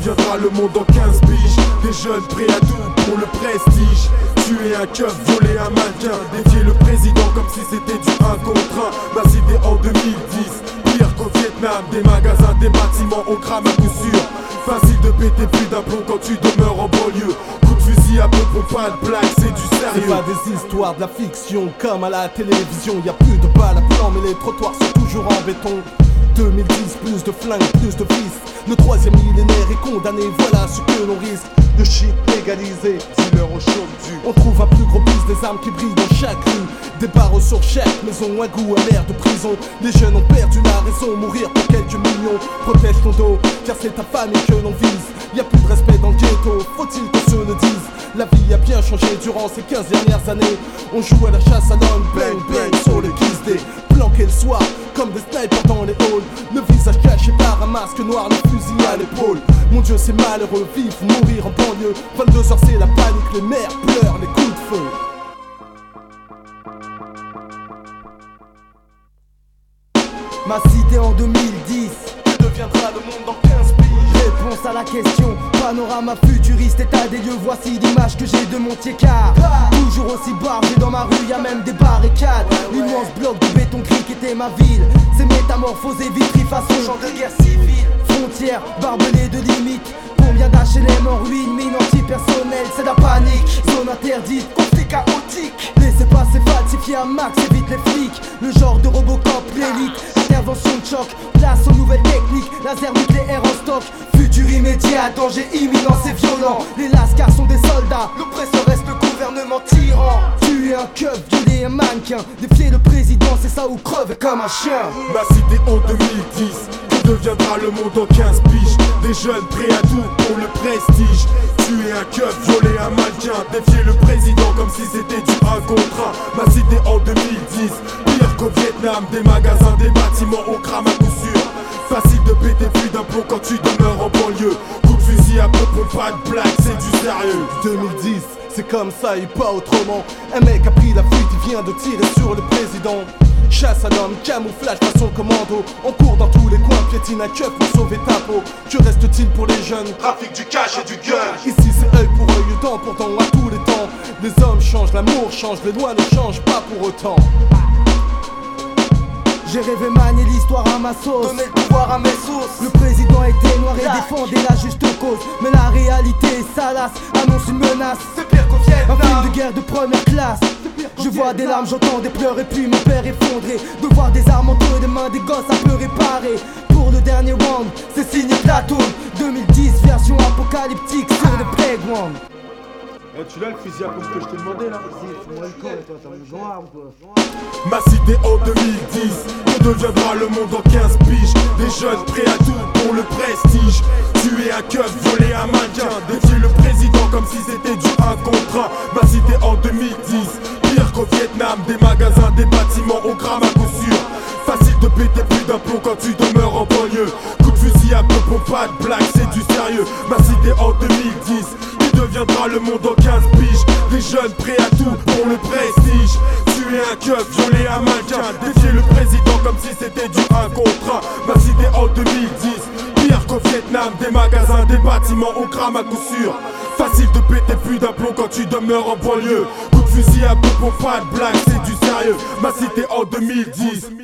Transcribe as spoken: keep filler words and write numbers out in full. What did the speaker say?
deviendra le monde en quinze piges. Des jeunes prêts à tout pour le prestige. Tuer un keuf, voler un mannequin, défier le président comme si c'était du un contre un. Ma cité en deux mille dix, pire qu'au Vietnam. Des magasins, des bâtiments, on crame à coup sûr. Facile de péter plus d'un plomb quand tu demeures en banlieue. Coup de fusil à peu pour pas de blague, c'est du sérieux. C'est pas des histoires de la fiction comme à la télévision. Y a plus de balles à plan mais les trottoirs sont toujours en béton. deux mille dix, plus de flingues, plus de vices. Le troisième millénaire est condamné, voilà ce que l'on risque. De shit légalisé, dealer au chaume du. On trouve un plus gros bis, des armes qui brillent dans chaque rue. Des barreaux sur chaque maison, un goût amer de prison. Les jeunes ont perdu la raison, mourir pour quelques millions. Protège ton dos, car c'est ta famille que l'on vise. Y'a plus de respect dans le ghetto, faut-il qu'on se le dise. La vie a bien changé durant ces quinze dernières années. On joue à la chasse à l'homme, bang bang sur les kiss des planqués le soir, comme des snipers dans les halls. Le visage caché par un masque noir, le fusil à l'épaule. Mon Dieu c'est malheureux, vivre ou mourir en banlieue. Vingt-deux heures c'est la panique, les mères pleurent, les coups de feu. Ma cité en deux mille dix, Que deviendra le monde en quinze piges? réponse à la question, panorama futuriste, état des lieux, voici l'image que j'ai de mon Tiécar. Toujours aussi bargé dans ma rue, y'a même des barricades. L'immense bloc de béton gris qui était ma ville, c'est métamorphosé, vitri façon champ de guerre civile. Frontières barbelées de limites, combien d'H L M en ruine, mine antipersonnelle, c'est la panique. Zone interdite, conflit chaotique. Laissez passer, falsifier un max, évite les flics. Le genre de Robocop, l'élite, intervention de choc, place aux nouvelles techniques, laser nucléaire en stock. Futur immédiat, danger imminent, c'est violent. Les lascars sont des soldats, l'oppresseur reste le gouvernement tyran. Tuer un keuf, violer un mannequin, défier le président, c'est ça ou crever comme un chien. Ma cité en deux mille dix, que deviendra le monde en quinze piges. Des jeunes prêts à tout pour le prestige. Tuer un keuf, violer un mannequin, défier le président comme si c'était du un contre un. Ma cité en deux mille dix, pire qu'au Vietnam. Des magasins, des bâtiments, on crame à coup sûr. Facile de péter plus d'un plomb quand tu demeures en banlieue. Coup de fusil à peu pour pas de blague, c'est du sérieux. deux mille dix, c'est comme ça et pas autrement. Un mec a pris la fuite, il vient de tirer sur le président. Chasse à l'homme, camouflage façon commando. On court dans tous les coins, piétine un keuf pour sauver ta peau. Que reste-t-il pour les jeunes? Trafic du cash et du gun. Ici c'est œil pour œil, dent pour dent, à tous les temps. Les hommes changent, l'amour change, les lois ne changent pas pour autant. J'ai rêvé manier l'histoire à ma sauce, Donner le pouvoir à mes sources. le président était noir et défendait la juste cause. Mais la réalité est salace, annonce une menace. C'est pire qu'au Un film Vietnam. de guerre de première classe. Je vois des larmes, j'entends des pleurs et puis mon père effondré. De voir des armes entre les mains des gosses un peu réparés. Pour le dernier round, c'est signé Platoon. deux mille dix, version apocalyptique sur le playground. Eh, tu l'as le fusil à pompe que je t'ai demandé là? Ma cité en deux mille dix, que deviendra le monde en quinze piges. Des jeunes prêts à tout pour le prestige. Tuer un keuf, voler un mannequin, défier le président comme si c'était du un contre un. Ma cité en deux mille dix, pire qu'au Vietnam. Des magasins, des bâtiments, on crame à coup sûr. Facile de péter plus d'un plomb quand tu demeures en banlieue. Coup de fusil à peu pour pas de blague, c'est du sérieux. Ma cité en deux mille dix, qui deviendra le monde en quinze piges. Des jeunes prêts à tout pour le prestige. Tuer un keuf, violer un mannequin, défier le président comme si c'était du un contre un. Ma cité en deux mille dix, pire qu'au Vietnam. Des magasins, des bâtiments, on crame à coup sûr. Facile de péter plus d'un plomb quand tu demeures en banlieue. Coup de fusil à peu pour pas de blague, c'est du sérieux. Ma cité en deux mille dix.